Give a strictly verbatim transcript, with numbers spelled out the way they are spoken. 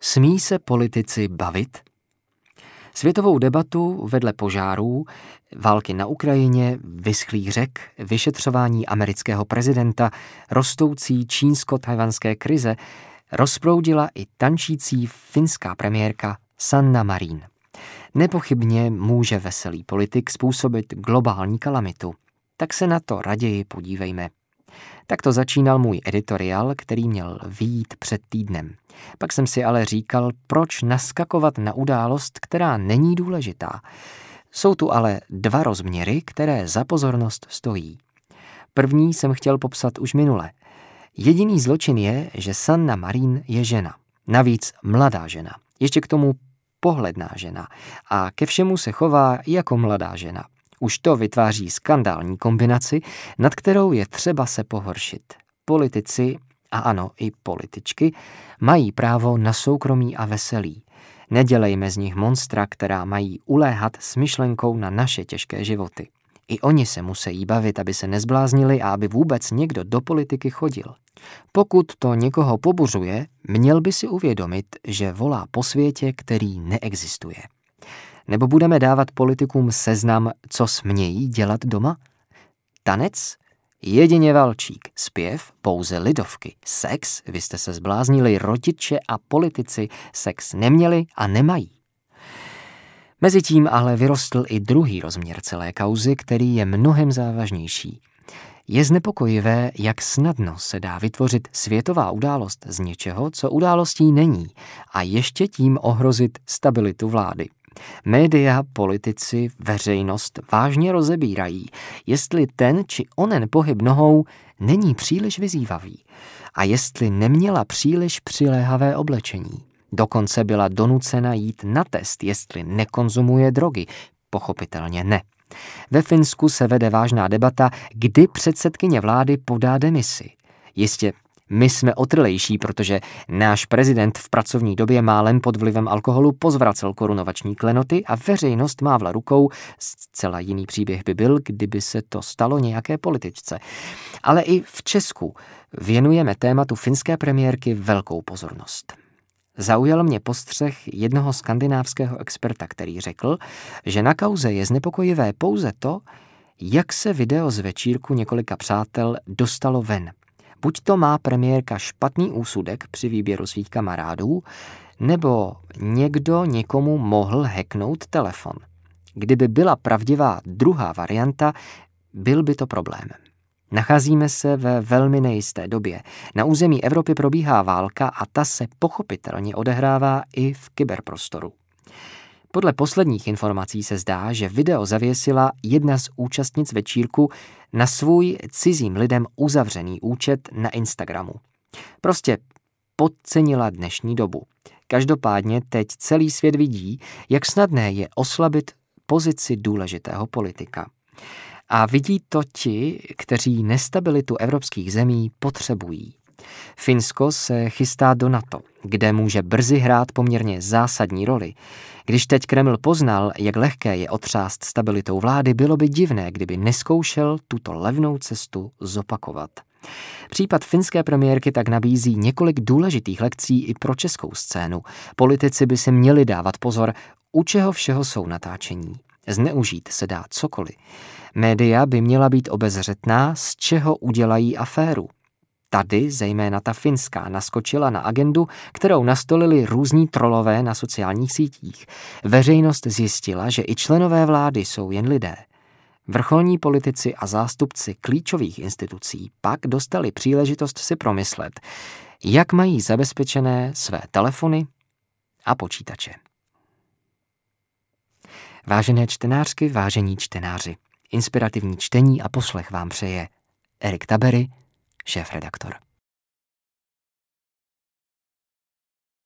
Smí se politici bavit? Světovou debatu vedle požárů, války na Ukrajině, vyschlých řek, vyšetřování amerického prezidenta, rostoucí čínsko-tajvanské krize rozproudila i tančící finská premiérka Sanna Marin. Nepochybně může veselý politik způsobit globální kalamitu. Tak se na to raději podívejme. Tak to začínal můj editoriál, který měl vyjít před týdnem. Pak jsem si ale říkal, proč naskakovat na událost, která není důležitá. Jsou tu ale dva rozměry, které za pozornost stojí. První jsem chtěl popsat už minule. Jediný zločin je, že Sanna Marin je žena. Navíc mladá žena. Ještě k tomu pohledná žena. A ke všemu se chová jako mladá žena. Už to vytváří skandální kombinaci, nad kterou je třeba se pohoršit. Politici, a ano, i političky, mají právo na soukromí a veselí. Nedělejme z nich monstra, která mají uléhat s myšlenkou na naše těžké životy. I oni se musí bavit, aby se nezbláznili a aby vůbec někdo do politiky chodil. Pokud to někoho pobuřuje, měl by si uvědomit, že volá po světě, který neexistuje. Nebo budeme dávat politikům seznam, co smějí dělat doma? Tanec? Jedině valčík. Zpěv? Pouze lidovky. Sex? Vy jste se zbláznili, rodiče a politici sex neměli a nemají. Mezitím ale vyrostl i druhý rozměr celé kauzy, který je mnohem závažnější. Je znepokojivé, jak snadno se dá vytvořit světová událost z něčeho, co událostí není, a ještě tím ohrozit stabilitu vlády. Média, politici, veřejnost vážně rozebírají, jestli ten či onen pohyb nohou není příliš vyzývavý a jestli neměla příliš přiléhavé oblečení. Dokonce byla donucena jít na test, jestli nekonzumuje drogy. Pochopitelně ne. Ve Finsku se vede vážná debata, kdy předsedkyně vlády podá demisi. Jistě, my jsme otrlejší, protože náš prezident v pracovní době málem pod vlivem alkoholu pozvracel korunovační klenoty a veřejnost mávla rukou. Zcela jiný příběh by byl, kdyby se to stalo nějaké političce. Ale i v Česku věnujeme tématu finské premiérky velkou pozornost. Zaujal mě postřeh jednoho skandinávského experta, který řekl, že na kauze je znepokojivé pouze to, jak se video z večírku několika přátel dostalo ven. Buď to má premiérka špatný úsudek při výběru svých kamarádů, nebo někdo někomu mohl hacknout telefon. Kdyby byla pravdivá druhá varianta, byl by to problém. Nacházíme se ve velmi nejisté době. Na území Evropy probíhá válka a ta se pochopitelně odehrává i v kyberprostoru. Podle posledních informací se zdá, že video zavěsila jedna z účastnic večírku na svůj cizím lidem uzavřený účet na Instagramu. Prostě podcenila dnešní dobu. Každopádně teď celý svět vidí, jak snadné je oslabit pozici důležitého politika. A vidí to ti, kteří nestabilitu evropských zemí potřebují. Finsko se chystá do NATO, kde může brzy hrát poměrně zásadní roli. Když teď Kreml poznal, jak lehké je otřást stabilitou vlády, bylo by divné, kdyby neskoušel tuto levnou cestu zopakovat. Případ finské premiérky tak nabízí několik důležitých lekcí i pro českou scénu. Politici by si měli dávat pozor, u čeho všeho jsou natáčení. Zneužít se dá cokoliv. Média by měla být obezřetná, z čeho udělají aféru. Tady, zejména ta finská, naskočila na agendu, kterou nastolili různí trolové na sociálních sítích. Veřejnost zjistila, že i členové vlády jsou jen lidé. Vrcholní politici a zástupci klíčových institucí pak dostali příležitost si promyslet, jak mají zabezpečené své telefony a počítače. Vážené čtenářky, vážení čtenáři, inspirativní čtení a poslech vám přeje Erik Tabery, šéfredaktor.